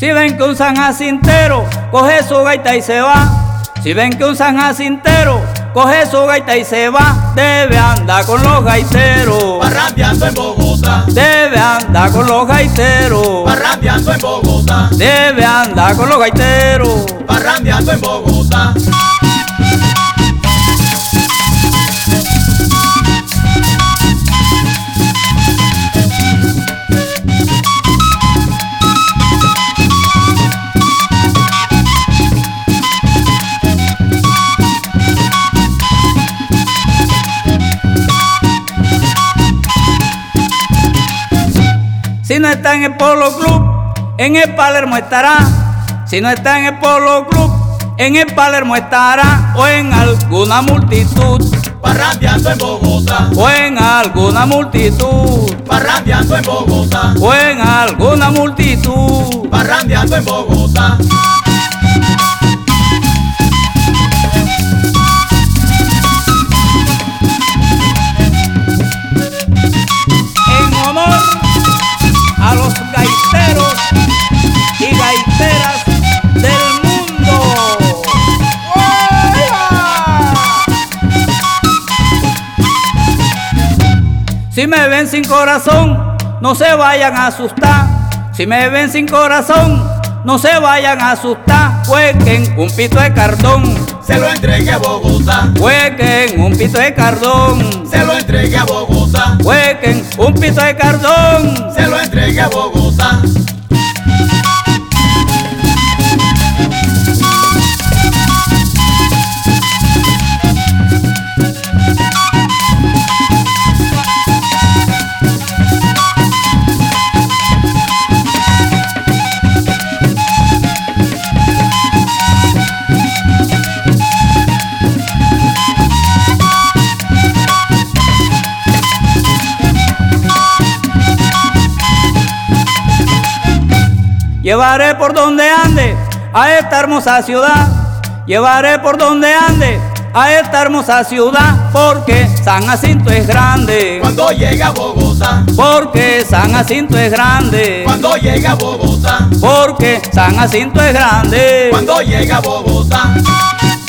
Si ven que un San Jacintero coge su gaita y se va, si ven que un San Jacintero coge su gaita y se va, debe andar con los gaiteros, parrandeando en Bogotá. debe andar con los gaiteros, Parrandeando en Bogotá. debe andar con los gaiteros. Parrandeando en Bogotá. Si no está en el Polo Club, en el Palermo estará. Si no está en el Polo Club, en el Palermo estará. O en alguna multitud, Parrandeando en Bogotá. o en alguna multitud, Parrandeando en Bogotá. o en alguna multitud. Parrandeando en Bogotá. En honor a los gaiteros y gaiteras del mundo. ¡Oiga! Si me ven sin corazón, no se vayan a asustar. Si me ven sin corazón, no se vayan a asustar. Huequen un pito de cardón, Se lo entregué a Bogotá. huequen un pito de cardón, Se lo entregué a Bogotá. huequen un pito de cardón. Se lo entregué a Bogotá. Llevaré por donde ande a esta hermosa ciudad, llevaré por donde ande a esta hermosa ciudad, porque San Jacinto es grande, Cuando llega a Bogotá. porque San Jacinto es grande, Cuando llega a Bogotá. porque San Jacinto es grande. Cuando llega a Bogotá.